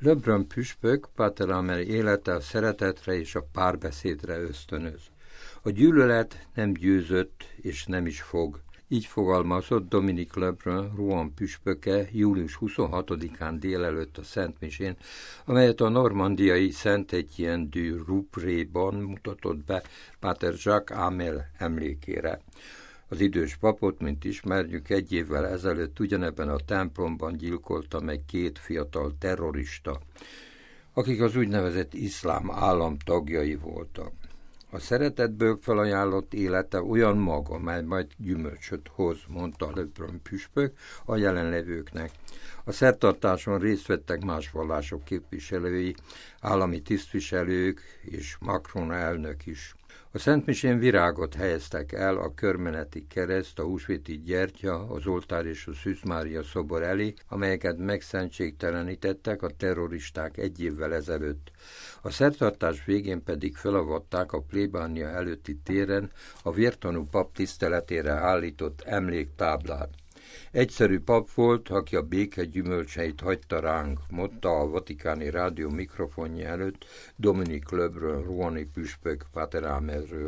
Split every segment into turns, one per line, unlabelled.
Lebrun püspök Pater Amel élete a szeretetre és a párbeszédre ösztönöz. A gyűlölet nem győzött és nem is fog. Így fogalmazott Dominique Lebrun, Rouen püspöke július 26-án délelőtt a Szentmisén, amelyet a normandiai Saint-Étienne du Rouvray-ban mutatott be Pater Jacques Amel emlékére. Az idős papot, mint ismerjük, 1 évvel ezelőtt ugyanebben a templomban gyilkolta meg 2 fiatal terrorista, akik az úgynevezett iszlám állam tagjai voltak. A szeretetből felajánlott élete olyan mag, amely majd gyümölcsöt hoz, mondta Lebrun püspök a jelenlevőknek. A szertartáson részt vettek más vallások képviselői, állami tisztviselők és Macron elnök is. A Szentmisén virágot helyeztek el a körmeneti kereszt, a húsvéti gyertya, az oltár és a Szűz Mária szobor elé, amelyeket megszentségtelenítettek a terroristák 1 évvel ezelőtt. A szertartás végén pedig felavatták a plébánia előtti téren a vértanú pap tiszteletére állított emléktáblát. Egyszerű pap volt, aki a béke gyümölcseit hagyta ránk, mondta a Vatikáni Rádió mikrofonja előtt Dominique Lebrun, roueni püspök Pater Amelről.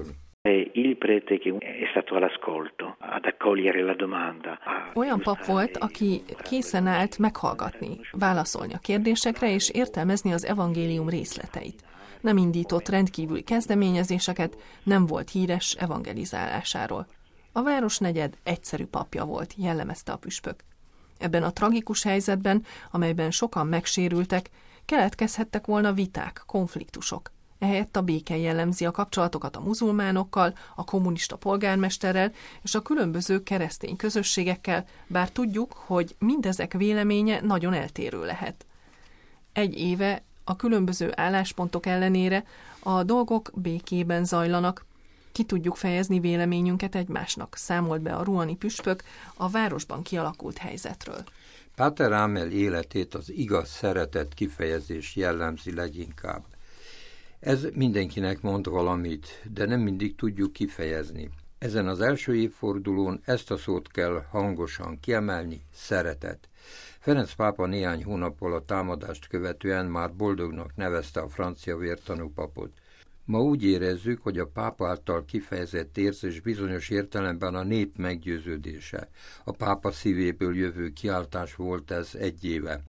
Olyan pap volt, aki készen állt meghallgatni, válaszolni a kérdésekre és értelmezni az evangélium részleteit. Nem indított rendkívüli kezdeményezéseket, nem volt híres evangelizálásáról. A városnegyed egyszerű papja volt, jellemezte a püspök. Ebben a tragikus helyzetben, amelyben sokan megsérültek, keletkezhettek volna viták, konfliktusok. Ehelyett a béke jellemzi a kapcsolatokat a muzulmánokkal, a kommunista polgármesterrel és a különböző keresztény közösségekkel, bár tudjuk, hogy mindezek véleménye nagyon eltérő lehet. 1 éve a különböző álláspontok ellenére a dolgok békében zajlanak, ki tudjuk fejezni véleményünket egymásnak, számolt be a roueni püspök a városban kialakult helyzetről.
Pater Amel életét az igaz szeretet kifejezés jellemzi leginkább. Ez mindenkinek mond valamit, de nem mindig tudjuk kifejezni. Ezen az első évfordulón ezt a szót kell hangosan kiemelni, szeretet. Ferenc pápa néhány hónappal a támadást követően már boldognak nevezte a francia vértanú papot. Ma úgy érezzük, hogy a pápa által kifejezett érzés bizonyos értelemben a nép meggyőződése. A pápa szívéből jövő kiáltás volt ez 1 éve.